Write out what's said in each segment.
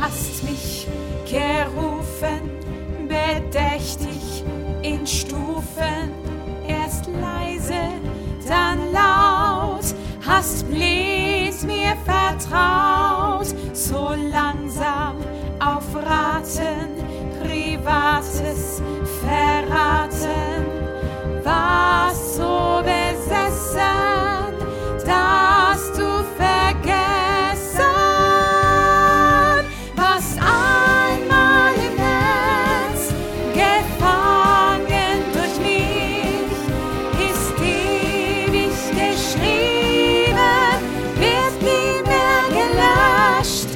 hast mich gerufen, bedächtig in Stufen, erst leise, dann laut, hast blind mir vertraut, so langsam auf Raten, Privates verraten, warst so besessen, dass du vergessen, was einmal im Netz gefangen durch mich, ist ewig geschrieben, wird nie mehr gelöscht.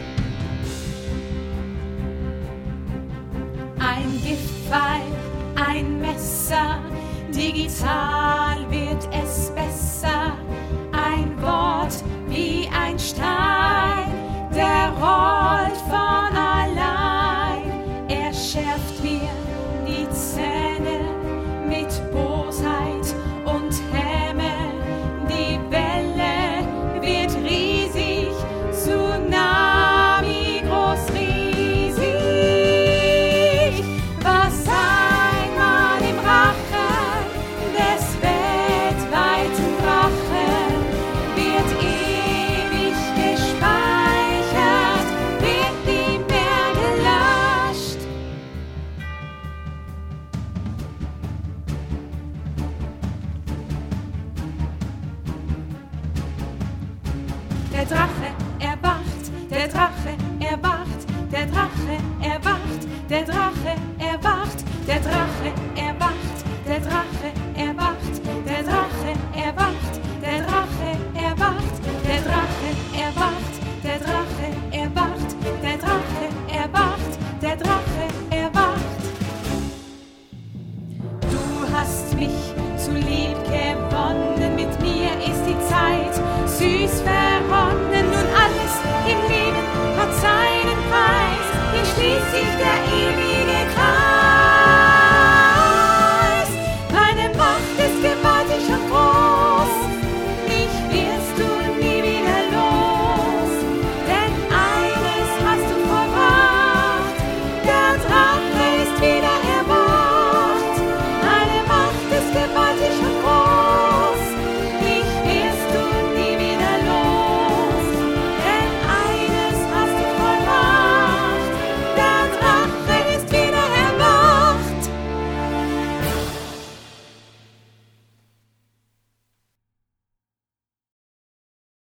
Ein Giftpfeil, ein Messer, digital wird es besser. Ein Wort wie ein Stein, der rollt von allein. Er schärft mir die Zähne mit Bosheit und Häme. Die Welle wird riesig, Tsunami groß riesig. Was einmal im Rachen des weltweiten Drachen wird ewig gespeichert, wird nie mehr gelöscht. Der Drache erwacht, der Drache erwacht, der Drache erwacht, der Drache erwacht, der Drache erwacht, der Drache